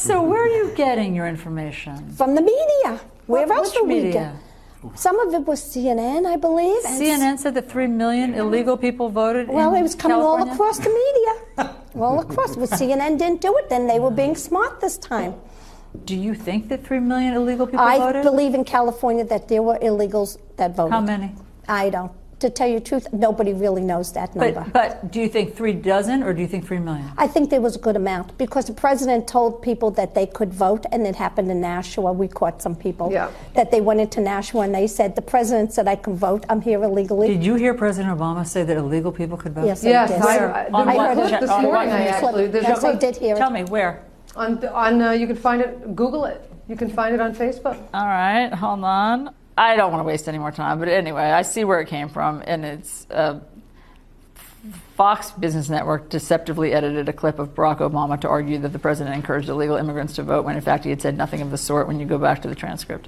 So where are you getting your information? From the media. Where else Which would we media? get? Some of it was CNN, I believe. and CNN said that 3 million illegal people voted Well, in it was coming California? all across the media. All across. Well, CNN didn't do it, then they were being smart this time. Do you think that 3 million illegal people I voted? believe in California that there were illegals that voted. How many? I don't. To tell you the truth, nobody really knows that number. But do you think 3 dozen or do you think 3 million? I think there was a good amount because the president told people that they could vote, and it happened in Nashua. We caught some people that they went into Nashua and they said, the president said I can vote. I'm here illegally. Did you hear President Obama say that illegal people could vote? Yes, Yes, I did. I heard it this morning. I actually Yes, I did hear it. Tell me, where? On you can find it. Google it. You can find it on Facebook. All right, hold on. I don't want to waste any more time, but anyway, I see where it came from, and it's Fox Business Network deceptively edited a clip of Barack Obama to argue that the president encouraged illegal immigrants to vote when in fact he had said nothing of the sort when you go back to the transcript.